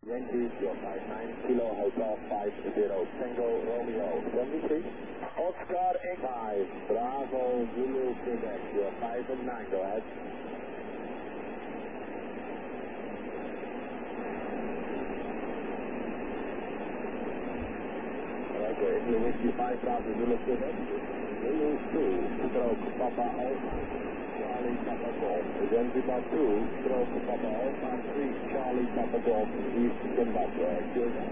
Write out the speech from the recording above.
Yankee, your 59 Kilo Hotel 50 Tango Romeo 73. Oscar X 5 Bravo Zulu Quebec, your 5 and 9, go ahead. Okay, India Whiskey 5 Bravo Zulu Quebec, Zulu 2 stroke Papa Alpha Charlie Papa Golf, Zanzibar 2 stroke Papa Alpha 3 Charlie Papa Golf, East Zimbabwe.